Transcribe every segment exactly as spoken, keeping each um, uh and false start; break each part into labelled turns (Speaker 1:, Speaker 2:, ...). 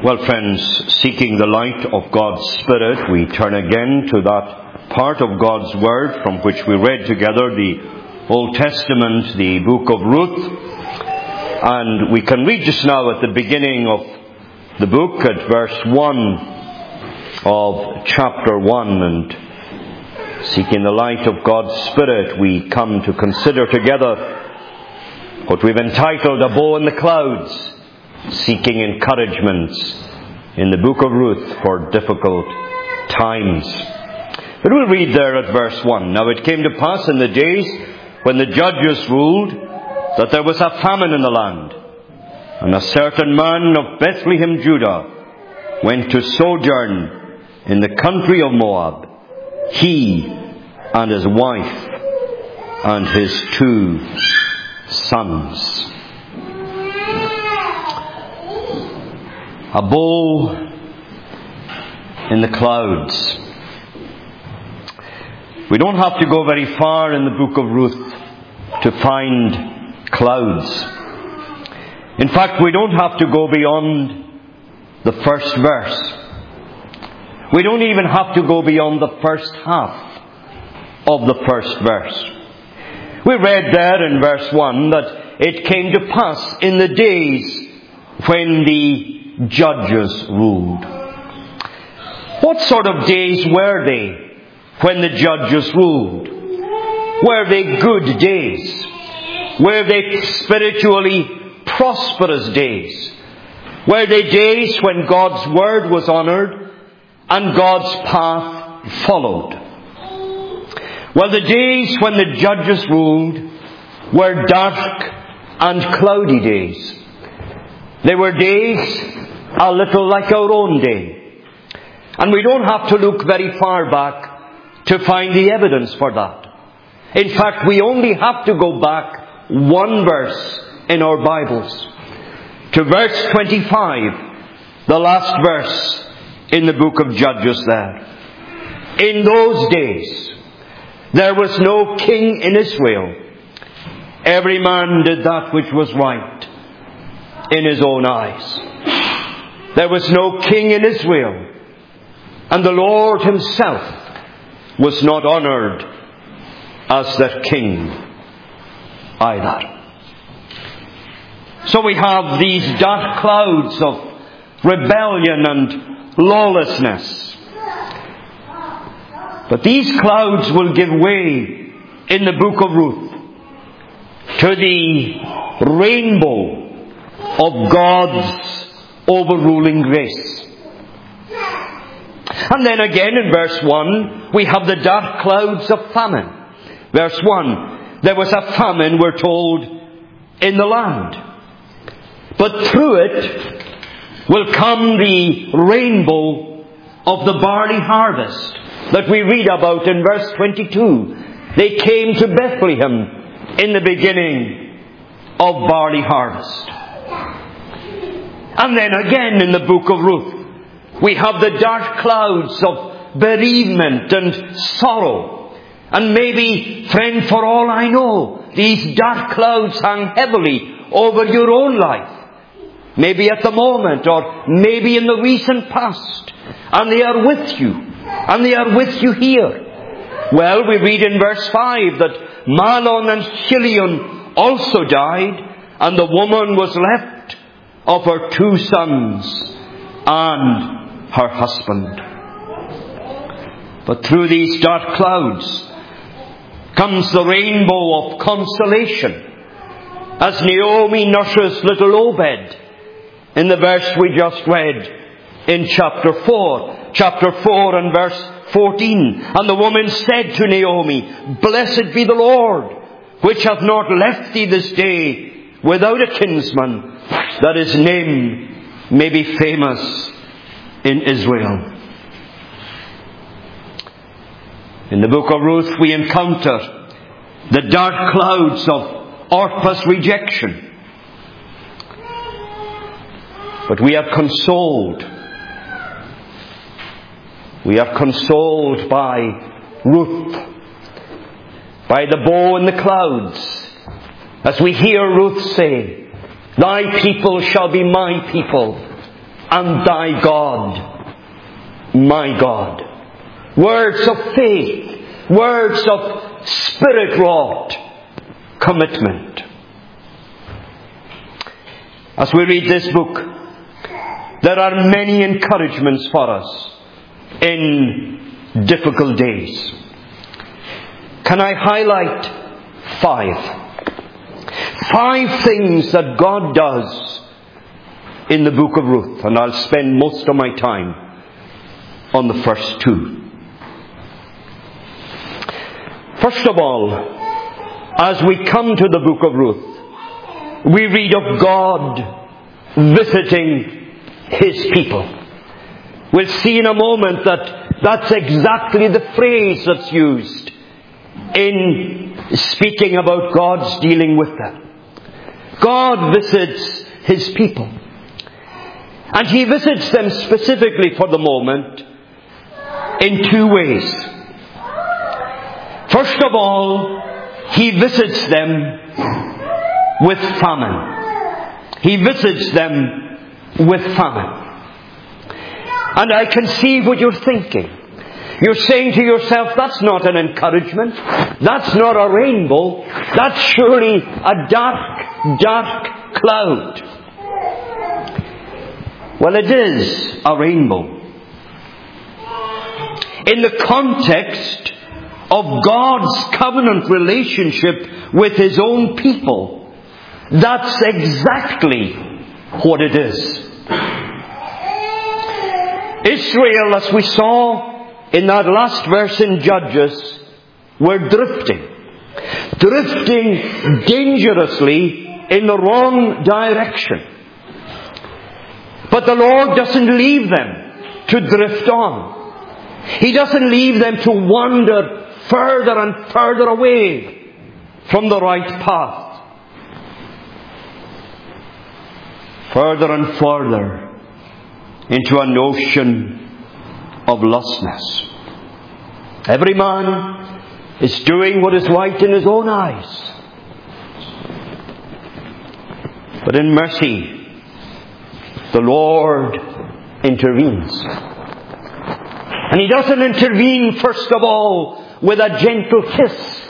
Speaker 1: Well, friends, seeking the light of God's Spirit, we turn again to that part of God's Word from which we read together, the Old Testament, the book of Ruth. And we can read just now at the beginning of the book at verse one of chapter one. And seeking the light of God's Spirit, we come to consider together what we've entitled A Bow in the Clouds, seeking encouragements in the book of Ruth for difficult times. But we'll read there at verse one. Now it came to pass in the days when the judges ruled that there was a famine in the land, and a certain man of Bethlehem, Judah, went to sojourn in the country of Moab, he and his wife and his two sons. A bow in the clouds. We don't have to go very far in the book of Ruth to find clouds. In fact, we don't have to go beyond the first verse. We don't even have to go beyond the first half of the first verse. We read there in verse one that it came to pass in the days when the judges ruled. What sort of days were they when the judges ruled? Were they good days? Were they spiritually prosperous days? Were they days when God's word was honoured and God's path followed? Well, the days when the judges ruled were dark and cloudy days. They were days a little like our own day. And we don't have to look very far back to find the evidence for that. In fact, we only have to go back one verse in our Bibles, to verse twenty-five, the last verse in the book of Judges there. In those days, there was no king in Israel. Every man did that which was right in his own eyes. There was no king in Israel, and the Lord himself was not honoured as their king either. So we have these dark clouds of rebellion and lawlessness. But these clouds will give way in the book of Ruth to the rainbow of God's overruling grace. And then again in verse one, we have the dark clouds of famine. Verse one, there was a famine, we're told, in the land. But through it will come the rainbow of the barley harvest that we read about in verse twenty-two. They came to Bethlehem in the beginning of barley harvest. And then again in the book of Ruth, we have the dark clouds of bereavement and sorrow. And maybe, friend, for all I know, these dark clouds hang heavily over your own life. Maybe at the moment, or maybe in the recent past. And they are with you. And they are with you here. Well, we read in verse five that Mahlon and Chilion also died, and the woman was left of her two sons and her husband. But through these dark clouds comes the rainbow of consolation, as Naomi nurses little Obed in the verse we just read in chapter four. Chapter four and verse fourteen. And the woman said to Naomi, Blessed be the Lord, which hath not left thee this day without a kinsman, that his name may be famous in Israel. In the book of Ruth we encounter the dark clouds of Orpah's rejection. But we are consoled. We are consoled by Ruth, by the bow in the clouds, as we hear Ruth say, Thy people shall be my people, and thy God, my God. Words of faith, words of Spirit-wrought commitment. As we read this book, there are many encouragements for us in difficult days. Can I highlight five? Five things that God does in the book of Ruth, and I'll spend most of my time on the first two. First of all, as we come to the book of Ruth, we read of God visiting His people. We'll see in a moment that that's exactly the phrase that's used in speaking about God's dealing with them. God visits His people. And He visits them specifically for the moment in two ways. First of all, He visits them with famine. He visits them with famine. And I can see what you're thinking. You're saying to yourself, that's not an encouragement. That's not a rainbow. That's surely a dark, dark cloud. Well, it is a rainbow. In the context of God's covenant relationship with His own people, that's exactly what it is. Israel, as we saw in that last verse in Judges, were drifting. Drifting dangerously in the wrong direction. But the Lord doesn't leave them to drift on. He doesn't leave them to wander further and further away from the right path. Further and further into an ocean of lostness. Every man is doing what is right in his own eyes. But in mercy, the Lord intervenes. And He doesn't intervene, first of all, with a gentle kiss.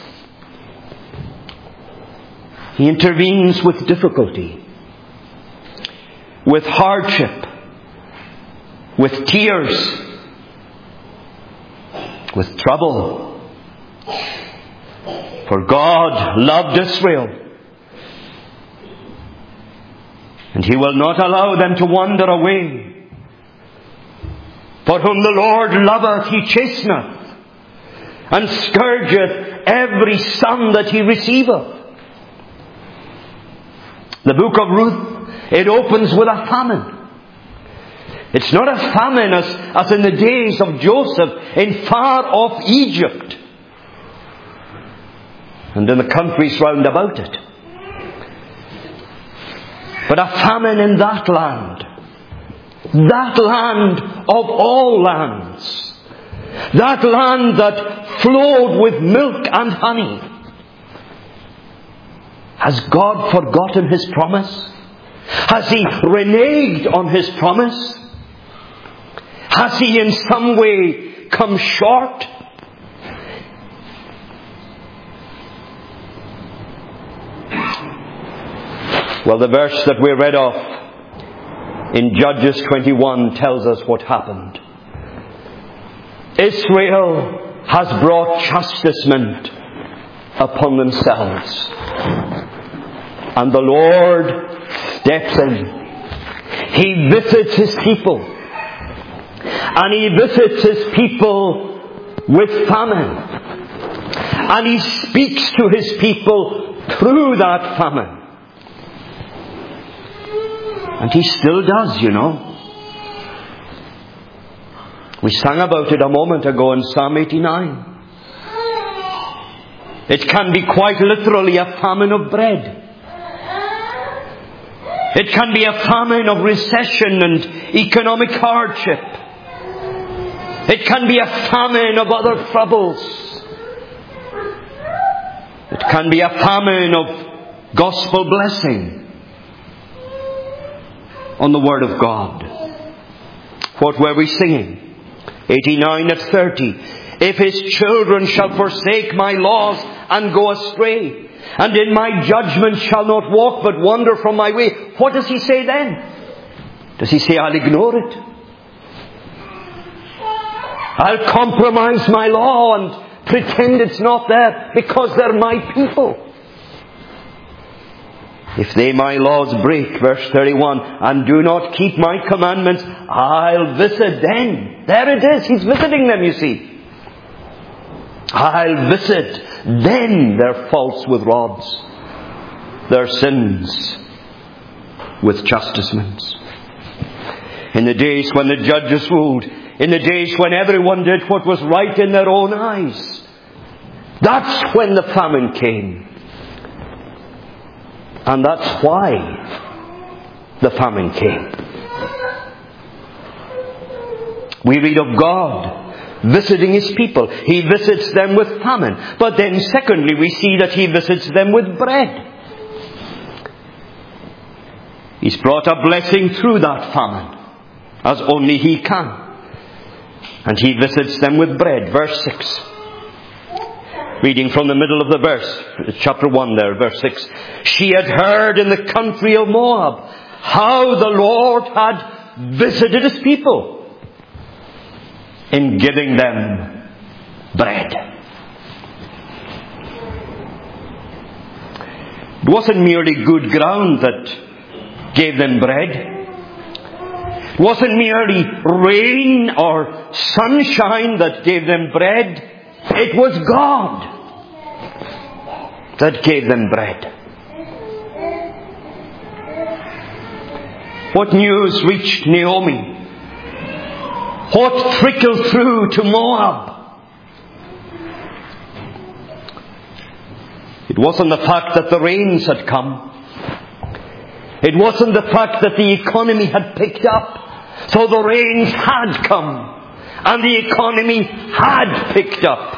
Speaker 1: He intervenes with difficulty, with hardship, with tears, with trouble. For God loved Israel, and He will not allow them to wander away. For whom the Lord loveth, He chasteneth, and scourgeth every son that He receiveth. The book of Ruth, it opens with a famine. It's not a famine as, as in the days of Joseph in far off Egypt and in the countries round about it. But a famine in that land. That land of all lands. That land that flowed with milk and honey. Has God forgotten His promise? Has He reneged on His promise? Has He in some way come short? Well, the verse that we read off in Judges twenty-one tells us what happened. Israel has brought chastisement upon themselves. And the Lord steps in. He visits His people. And He visits His people with famine. And He speaks to His people through that famine. And He still does, you know. We sang about it a moment ago in Psalm eighty-nine. It can be quite literally a famine of bread. It can be a famine of recession and economic hardship. It can be a famine of other troubles. It can be a famine of gospel blessing on the Word of God. What were we singing? eighty-nine at thirty. If his children shall forsake my laws and go astray, and in my judgment shall not walk but wander from my way. What does he say then? Does he say, I'll ignore it? I'll compromise my law and pretend it's not there because they're my people. If they my laws break, verse thirty-one, and do not keep my commandments, I'll visit them. There it is. He's visiting them, you see. I'll visit then their faults with rods, their sins with chastisements. In the days when the judges ruled, in the days when everyone did what was right in their own eyes, that's when the famine came. And that's why the famine came. We read of God visiting his people. He visits them with famine. But then secondly, we see that he visits them with bread. He's brought a blessing through that famine, as only he can. And he visits them with bread. Verse six. Reading from the middle of the verse, chapter one there, verse six. She had heard in the country of Moab how the Lord had visited his people in giving them bread. It wasn't merely good ground that gave them bread. It wasn't merely rain or sunshine that gave them bread. It was God that gave them bread. What news reached Naomi? What trickled through to Moab? It wasn't the fact that the rains had come. It wasn't the fact that the economy had picked up. So the rains had come. And the economy had picked up.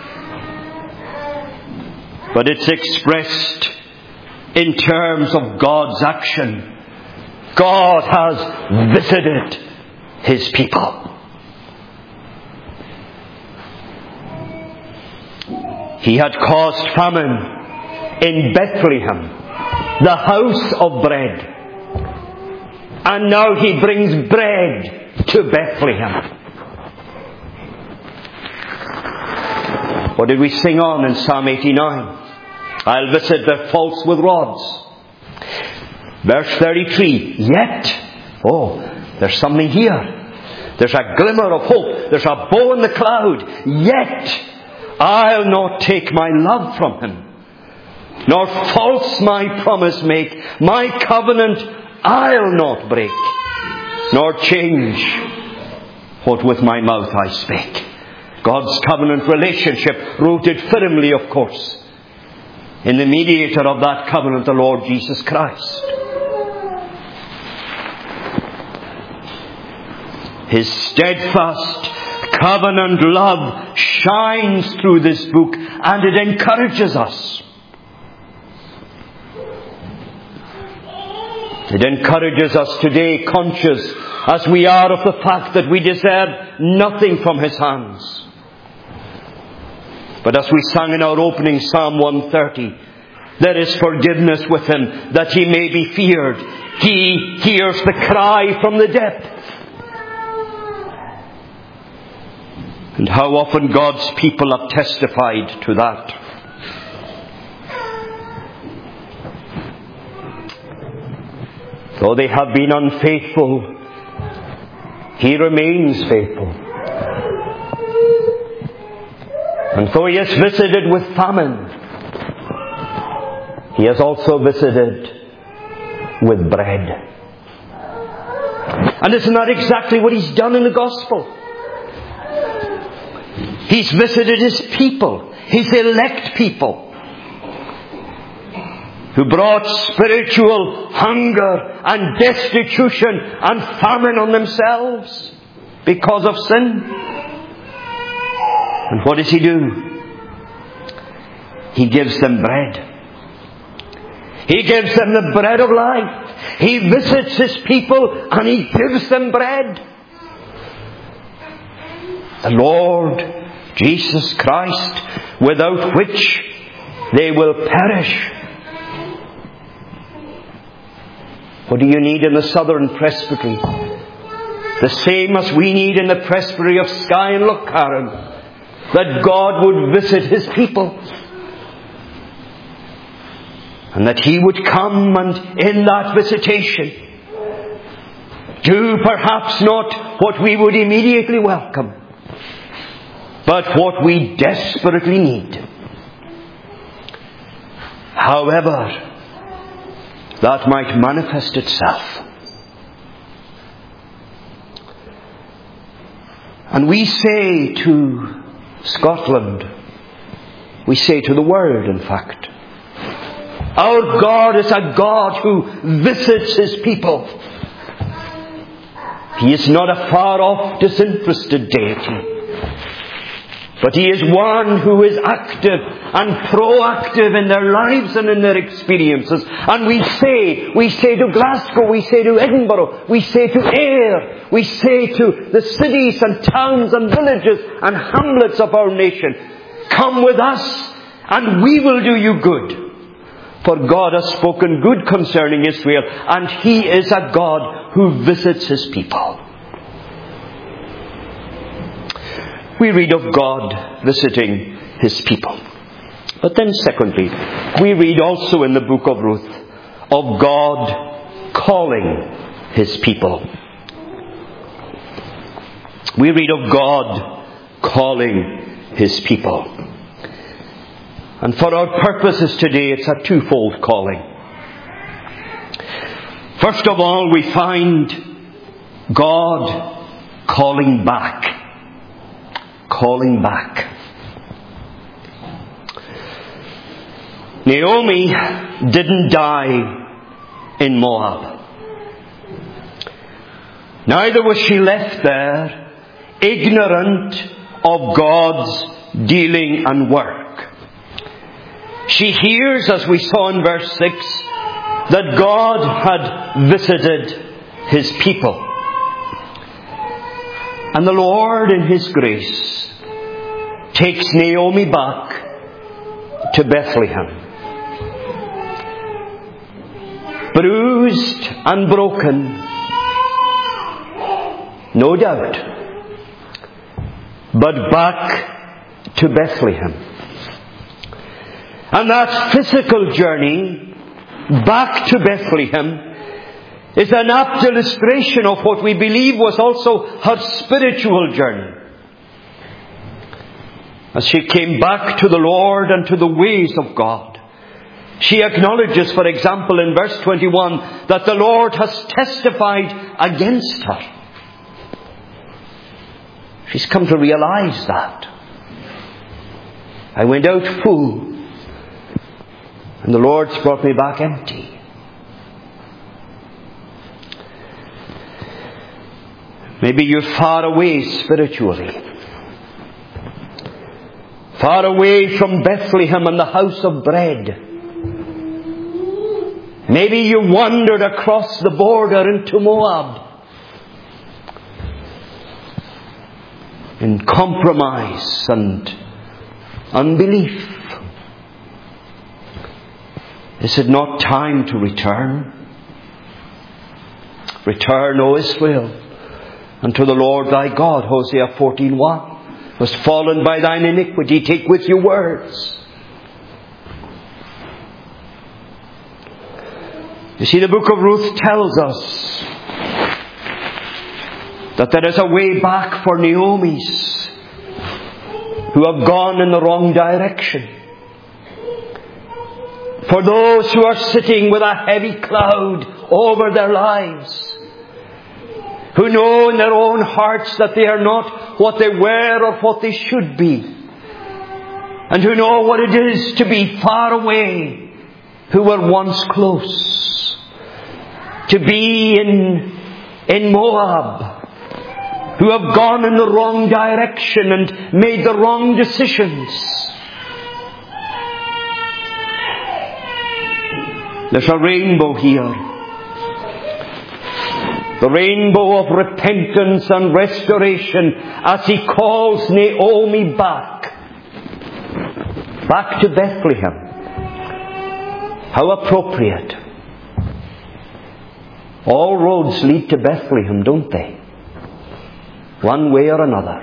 Speaker 1: But it's expressed in terms of God's action. God has visited his people. He had caused famine in Bethlehem, the house of bread. And now he brings bread to Bethlehem. What did we sing on in Psalm eighty-nine? I'll visit their faults with rods. Verse thirty-three. Yet, oh, there's something here. There's a glimmer of hope. There's a bow in the cloud. Yet, I'll not take my love from him, nor false my promise make. My covenant I'll not break, nor change what with my mouth I spake. God's covenant relationship, rooted firmly, of course, in the mediator of that covenant, the Lord Jesus Christ. His steadfast covenant love shines through this book, and it encourages us. It encourages us today, conscious as we are of the fact that we deserve nothing from his hands. But as we sang in our opening Psalm one thirty, there is forgiveness with him, that he may be feared. He hears the cry from the depth. And how often God's people have testified to that. Though they have been unfaithful, he remains faithful. And though he has visited with famine, he has also visited with bread. And isn't that exactly what he's done in the gospel? He's visited his people, his elect people, who brought spiritual hunger and destitution and famine on themselves because of sin. And what does he do? He gives them bread. He gives them the bread of life. He visits his people and he gives them bread. the Lord Jesus Christ, without which they will perish. What do you need in the Southern Presbytery? The same as we need in the Presbytery of Skye and Lochcarron, that God would visit His people. And that He would come and in that visitation do perhaps not what we would immediately welcome, but what we desperately need. However that might manifest itself. And we say to Scotland, we say to the world, in fact, our God is a God who visits His people. He is not a far-off, disinterested deity, but He is one who is active and proactive in their lives and in their experiences. And we say, we say to Glasgow, we say to Edinburgh, we say to Ayr, we say to the cities and towns and villages and hamlets of our nation, come with us and we will do you good. For God has spoken good concerning Israel, and He is a God who visits His people. We read of God visiting His people. But then secondly, we read also in the book of Ruth of God calling His people. We read of God calling His people. And for our purposes today, it's a twofold calling. First of all, we find God calling back. Calling back. Naomi didn't die in Moab. Neither was she left there ignorant of God's dealing and work. She hears, as we saw in verse six, that God had visited His people. And the Lord in His grace takes Naomi back to Bethlehem. Bruised and broken, no doubt, but back to Bethlehem. And that physical journey back to Bethlehem is an apt illustration of what we believe was also her spiritual journey. As she came back to the Lord and to the ways of God, she acknowledges, for example, in verse twenty-one, that the Lord has testified against her. She's come to realize that. I went out full, and the Lord's brought me back empty. Maybe you're far away spiritually. Far away from Bethlehem and the house of bread. Maybe you wandered across the border into Moab in compromise and unbelief. Is it not time to return? Return, O Israel, unto the Lord thy God. Hosea fourteen one. Was fallen by thine iniquity, take with you words. You see, the book of Ruth tells us that there is a way back for Naomi's who have gone in the wrong direction. For those who are sitting with a heavy cloud over their lives, who know in their own hearts that they are not what they were or what they should be, and who know what it is to be far away, who were once close, to be in, in Moab, who have gone in the wrong direction and made the wrong decisions. There's a rainbow here. the rainbow of repentance and restoration as He calls Naomi back, back to Bethlehem. How appropriate. All roads lead to Bethlehem, don't they? One way or another.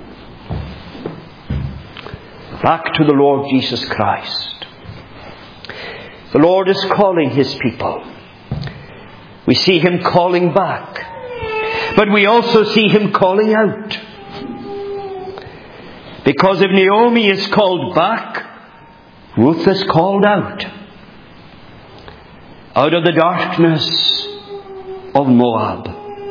Speaker 1: Back to the Lord Jesus Christ. The Lord is calling His people. We see Him calling back. But we also see Him calling out. Because if Naomi is called back, Ruth is called out. Out of the darkness of Moab.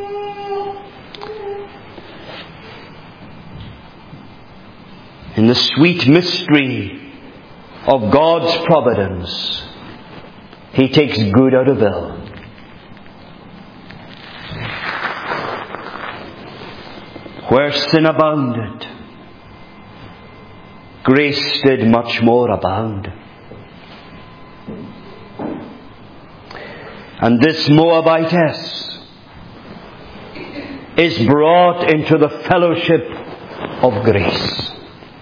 Speaker 1: In the sweet mystery of God's providence, He takes good out of ill. Where sin abounded, grace did much more abound. And this Moabitess is brought into the fellowship of grace.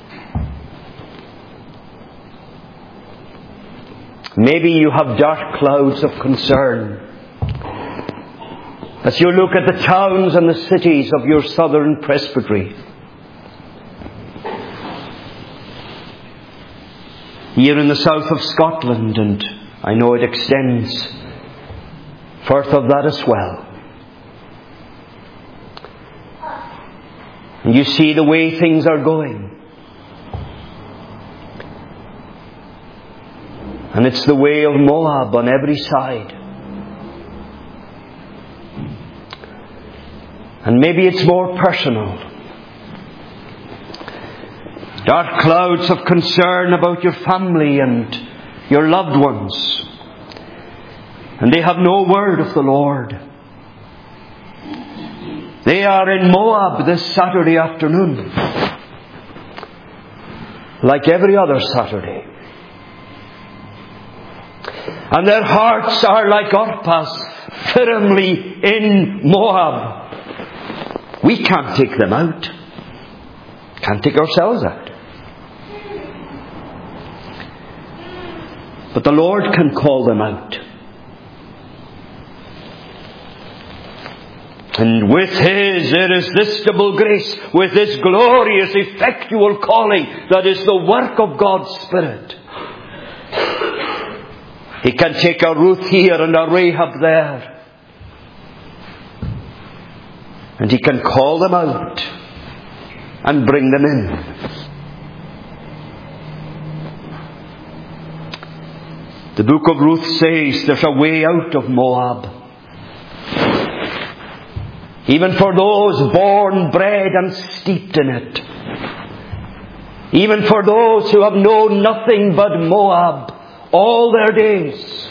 Speaker 1: Maybe you have dark clouds of concern as you look at the towns and the cities of your southern presbytery. Here in the south of Scotland, and I know it extends forth of that as well. And you see the way things are going. And it's the way of Moab on every side. And maybe it's more personal. Dark clouds of concern about your family and your loved ones. And they have no word of the Lord. They are in Moab this Saturday afternoon, like every other Saturday. And their hearts are like Orpah's, firmly in Moab. We can't take them out. Can't take ourselves out. But the Lord can call them out. And with His irresistible grace, with His glorious, effectual calling, that is the work of God's Spirit, He can take a Ruth here and a Rahab there. And He can call them out and bring them in. The book of Ruth says there's a way out of Moab. Even for those born, bred and steeped in it. Even for those who have known nothing but Moab all their days.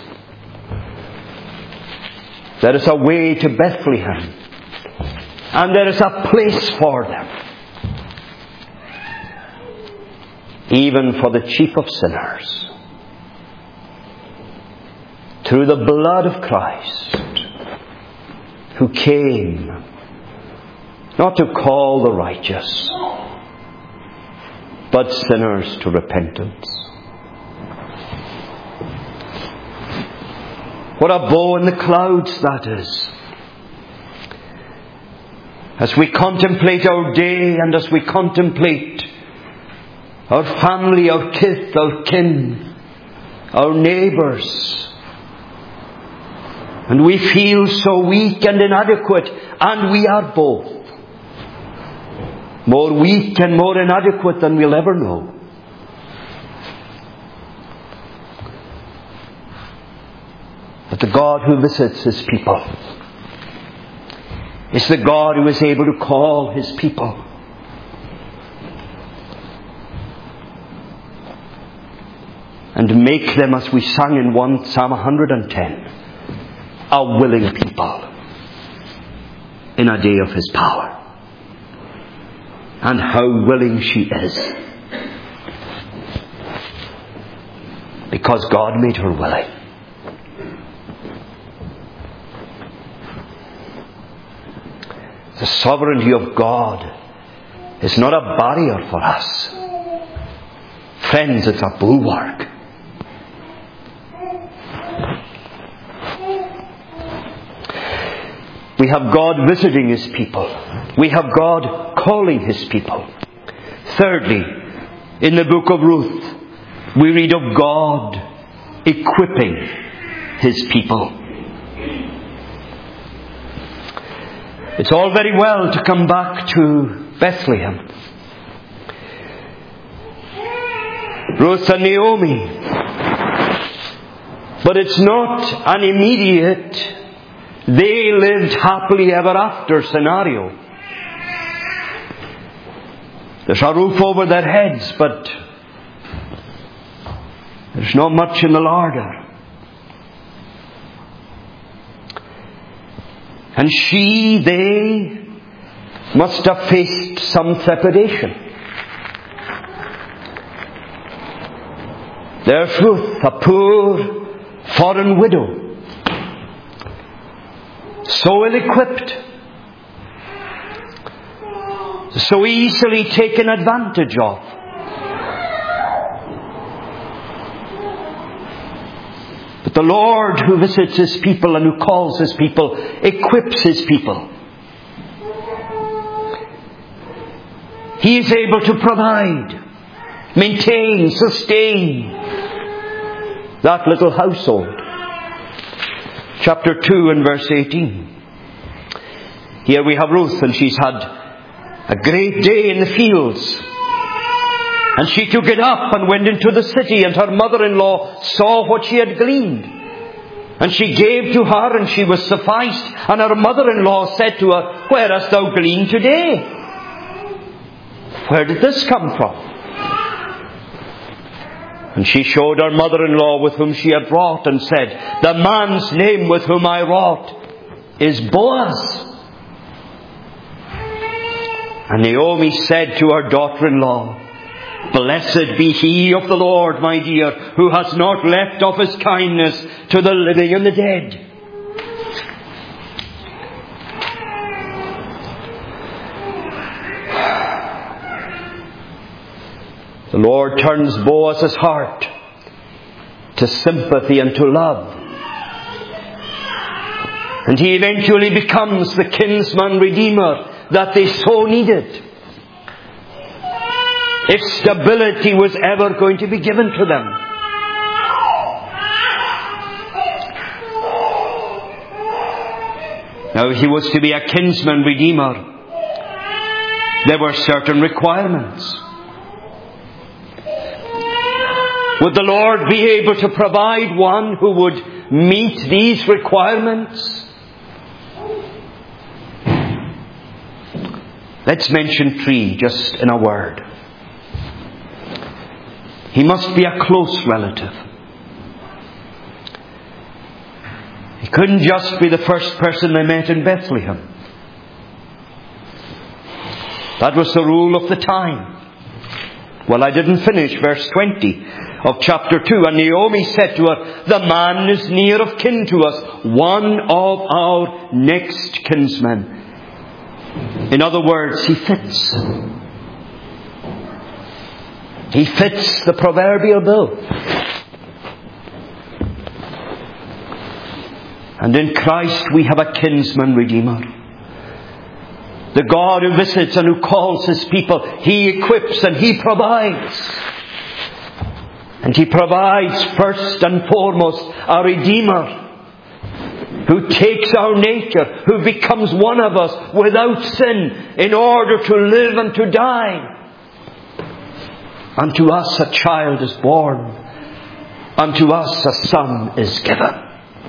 Speaker 1: There is a way to Bethlehem. And there is a place for them. Even for the chief of sinners. Through the blood of Christ, who came not to call the righteous, but sinners to repentance. What a bow in the clouds that is. As we contemplate our day and as we contemplate our family, our kith, our kin, our neighbours, and we feel so weak and inadequate, and we are both. More weak and more inadequate than we'll ever know. But the God who visits His people is the God who is able to call His people. And make them, as we sang in one Psalm one hundred ten, a willing people in a day of His power. And how willing she is. Because God made her willing. The sovereignty of God is not a barrier for us. Friends, it's a bulwark. We have God visiting His people. We have God calling His people. Thirdly, in the book of Ruth, we read of God equipping His people. It's all very well to come back to Bethlehem. Ruth and Naomi. But it's not an immediate, they lived happily ever after scenario. There's a roof over their heads, but there's not much in the larder. And she, they must have faced some trepidation. There's Ruth, a poor foreign widow, so ill-equipped, so easily taken advantage of. But the Lord who visits His people and who calls His people equips His people. He is able to provide, maintain, sustain that little household. Chapter two and verse eighteen. Here we have Ruth, and she's had a great day in the fields. And she took it up and went into the city, and her mother-in-law saw what she had gleaned. And she gave to her, and she was sufficed. And her mother-in-law said to her, "Where hast thou gleaned today? Where did this come from?" And she showed her mother-in-law with whom she had wrought, and said, "The man's name with whom I wrought is Boaz." And Naomi said to her daughter-in-law, "Blessed be he of the Lord, my dear, who has not left of His kindness to the living and the dead." The Lord turns Boaz's heart to sympathy and to love. And he eventually becomes the kinsman redeemer that they so needed. If stability was ever going to be given to them. Now, if he was to be a kinsman redeemer, there were certain requirements. Would the Lord be able to provide one who would meet these requirements? Let's mention three just in a word. He must be a close relative. He couldn't just be the first person they met in Bethlehem. That was the rule of the time. Well, I didn't finish verse twenty of chapter two. And Naomi said to her, "The man is near of kin to us, one of our next kinsmen." In other words, he fits. He fits the proverbial bill. And in Christ we have a kinsman redeemer. The God who visits and who calls His people, He equips and He provides. And He provides first and foremost a Redeemer who takes our nature, who becomes one of us without sin in order to live and to die. Unto us a child is born, unto us a son is given.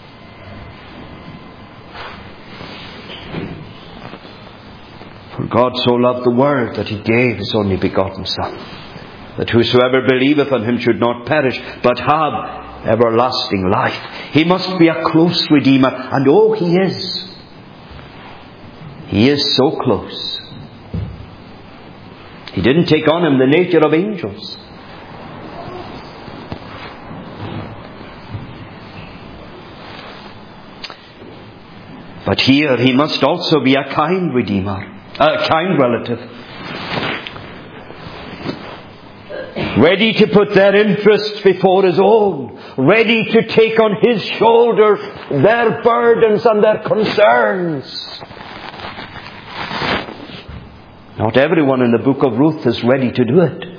Speaker 1: For God so loved the world that He gave His only begotten Son, that whosoever believeth on Him should not perish, but have everlasting life. He must be a close Redeemer, and oh, He is. He is so close. He didn't take on Him the nature of angels. But here he must also be a kind redeemer, a kind relative. Ready to put their interests before his own. Ready to take on his shoulders their burdens and their concerns. Not everyone in the book of Ruth is ready to do it.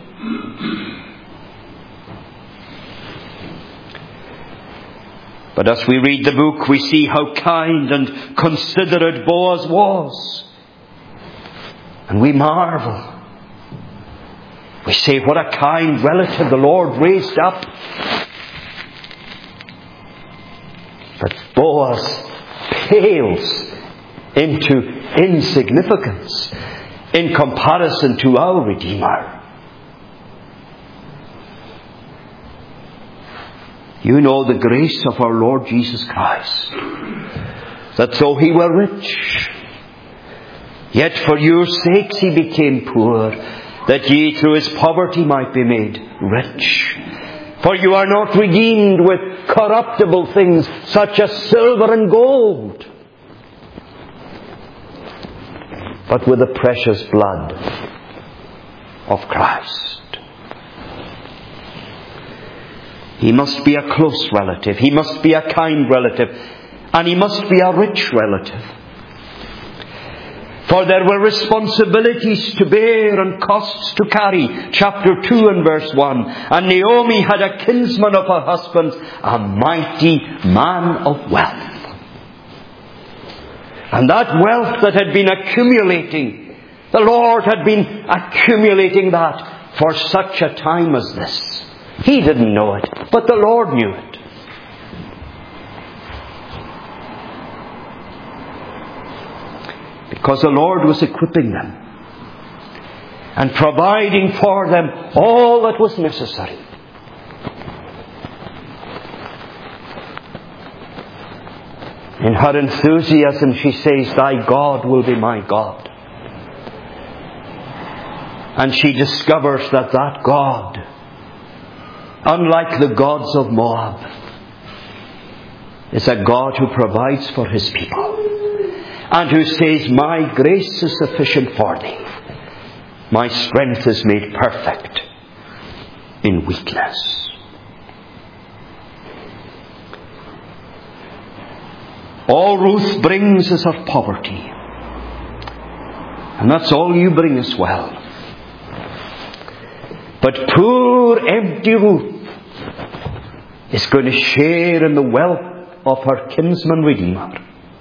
Speaker 1: But as we read the book, we see how kind and considerate Boaz was. And we marvel. We say, what a kind relative the Lord raised up. But Boaz pales into insignificance in comparison to our Redeemer. You know the grace of our Lord Jesus Christ, that though he were rich, yet for your sakes he became poor, that ye through his poverty might be made rich. For you are not redeemed with corruptible things such as silver and gold, but with the precious blood of Christ. He must be a close relative. He must be a kind relative. And he must be a rich relative. For there were responsibilities to bear and costs to carry. Chapter two and verse one. And Naomi had a kinsman of her husband's, a mighty man of wealth. And that wealth that had been accumulating, the Lord had been accumulating that for such a time as this. He didn't know it, but the Lord knew it. Because the Lord was equipping them and providing for them all that was necessary. In her enthusiasm, she says, "Thy God will be my God." And she discovers that that God, unlike the gods of Moab, is a God who provides for his people. And who says, "My grace is sufficient for thee. My strength is made perfect in weakness." All Ruth brings is of poverty. And that's all you bring as well. But poor empty Ruth is going to share in the wealth of her kinsman redeemer.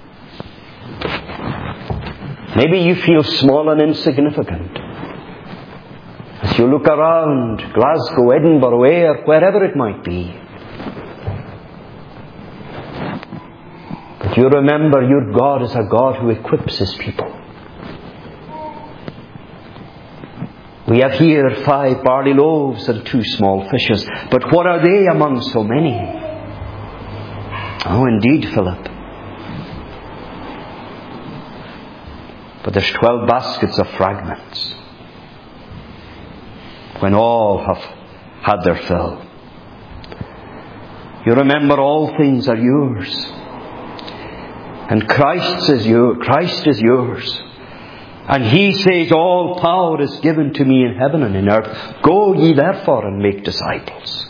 Speaker 1: Maybe you feel small and insignificant as you look around Glasgow, Edinburgh, Ayr, wherever it might be. But you remember your God is a God who equips his people. We have here five barley loaves and two small fishes. But what are they among so many? Oh, indeed, Philip. But there's twelve baskets of fragments, when all have had their fill. You remember all things are yours. And Christ is yours. Christ is yours. And he says, "All power is given to me in heaven and in earth. Go ye therefore and make disciples."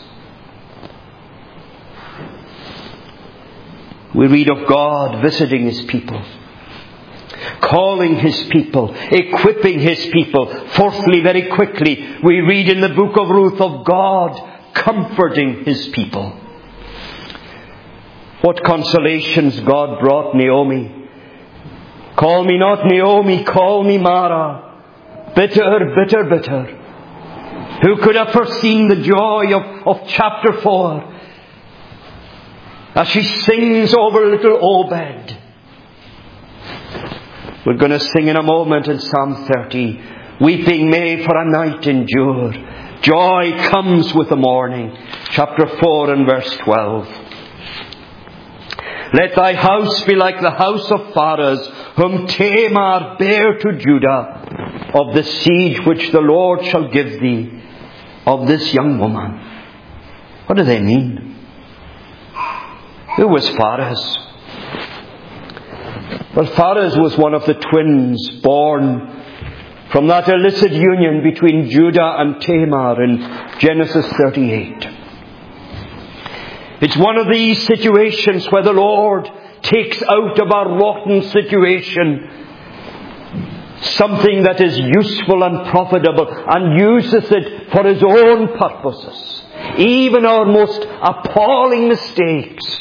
Speaker 1: We read of God visiting his people, calling his people, equipping his people. Fourthly, very quickly, we read in the book of Ruth of God comforting his people. What consolations God brought Naomi. "Call me not Naomi, call me Mara. Bitter, bitter, bitter." Who could have foreseen the joy of, of chapter four? As she sings over little Obed. We're going to sing in a moment in Psalm thirty. "Weeping may for a night endure. Joy comes with the morning." Chapter four and verse twelve. "Let thy house be like the house of Pharez, whom Tamar bare to Judah, of the seed which the Lord shall give thee, of this young woman." What do they mean? Who was Pharez? Well, Pharez was one of the twins born from that illicit union between Judah and Tamar in Genesis thirty-eight. It's one of these situations where the Lord takes out of our rotten situation something that is useful and profitable and uses it for His own purposes. Even our most appalling mistakes.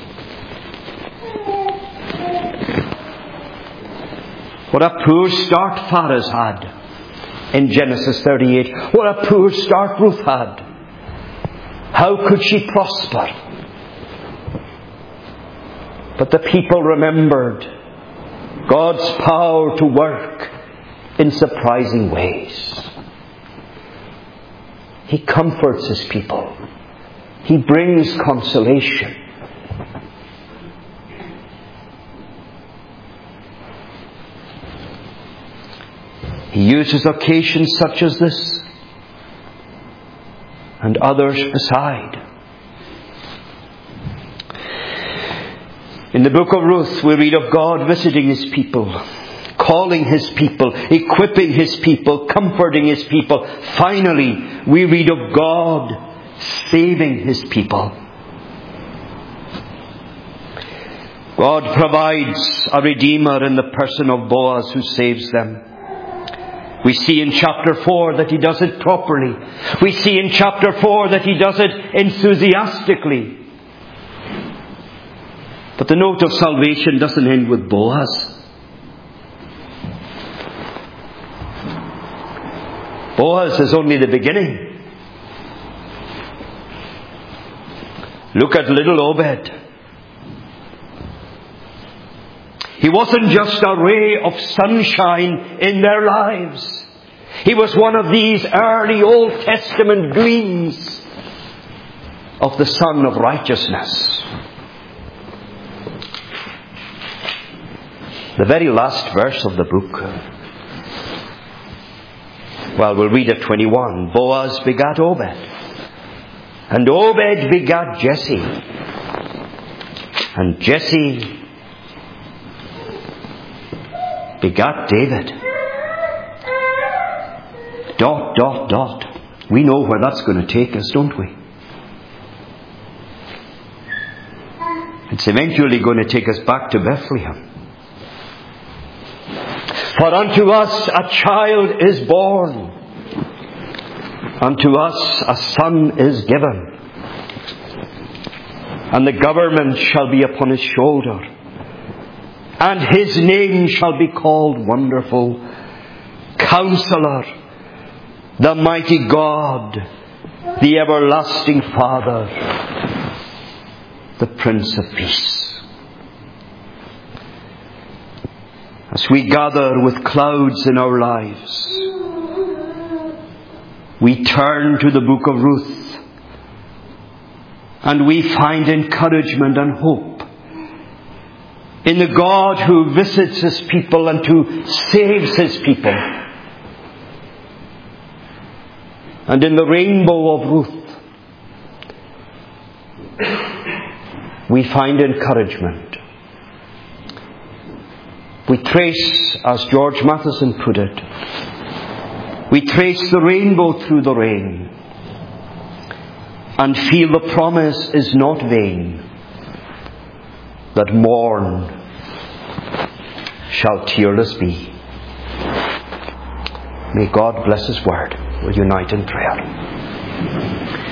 Speaker 1: What a poor start Pharez had in Genesis thirty-eight. What a poor start Ruth had. How could she prosper? But the people remembered God's power to work in surprising ways. He comforts His people. He brings consolation. He uses occasions such as this and others beside. In the book of Ruth, we read of God visiting His people, calling His people, equipping His people, comforting His people. Finally, we read of God saving His people. God provides a Redeemer in the person of Boaz who saves them. We see in chapter four that He does it properly. We see in chapter four that He does it enthusiastically. But the note of salvation doesn't end with Boaz. Boaz is only the beginning. Look at little Obed. He wasn't just a ray of sunshine in their lives. He was one of these early Old Testament gleams of the Son of Righteousness. The very last verse of the book. Well, we'll read at twenty-one. Boaz begat Obed. And Obed begat Jesse. And Jesse begat David. Dot, dot, dot. We know where that's going to take us, don't we? It's eventually going to take us back to Bethlehem. For unto us a child is born. Unto us a son is given. And the government shall be upon His shoulder. And His name shall be called Wonderful, Counselor, the Mighty God, the Everlasting Father, the Prince of Peace. As we gather with clouds in our lives, we turn to the book of Ruth and we find encouragement and hope in the God who visits His people and who saves His people. And in the rainbow of Ruth, we find encouragement. We trace, as George Matheson put it, we trace the rainbow through the rain and feel the promise is not vain, that morn shall tearless be. May God bless His word. We'll unite in prayer.